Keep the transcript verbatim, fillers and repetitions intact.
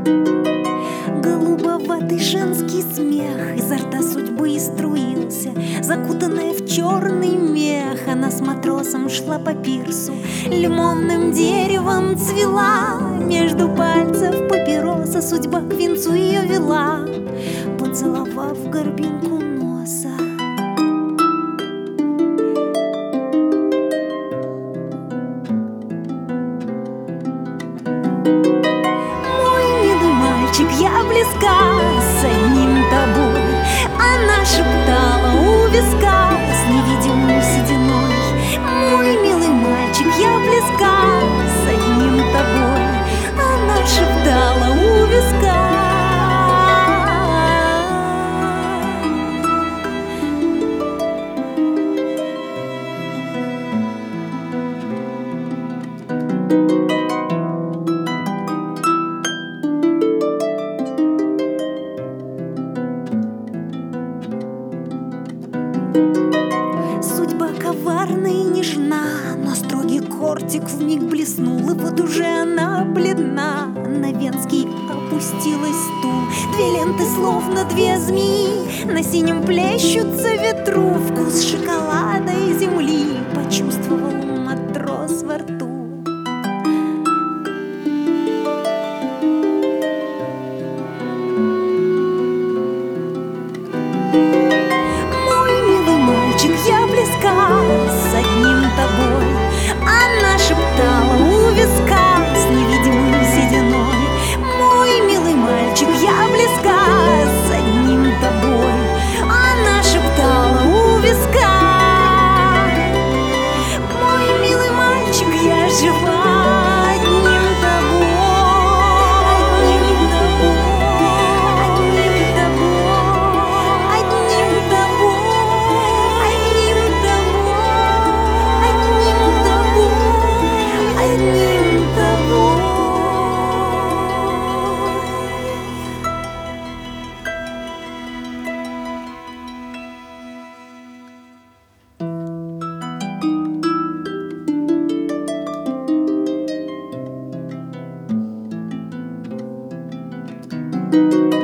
Голубоватый женский смех изо рта судьбы и струился. Закутанная в черный мех, она с матросом шла по пирсу. Лимонным деревом цвела, между пальцев папироса. Судьба к венцу ее вела, поцеловав горбинку носа. Я близка с одним тобой, она шептала у виска с невидимой сединой. Мой милый мальчик, я близка с одним тобой, она шептала у виска. Судьба коварна и нежна, но строгий кортик вмиг блеснул, и вот уже она бледна. На Венский опустилась стул, две ленты словно две змеи на синем плещутся ветру. Вкус шоколада и земли почувствовал матрос во рту. Я близка с одним тобой, она шептала у виска с невидимой сединой. Мой милый мальчик, я близка с одним тобой, она шептала у виска. Мой милый мальчик, я жива одним тобой, одним тобой, одним тобой, одним тобой. Thank you.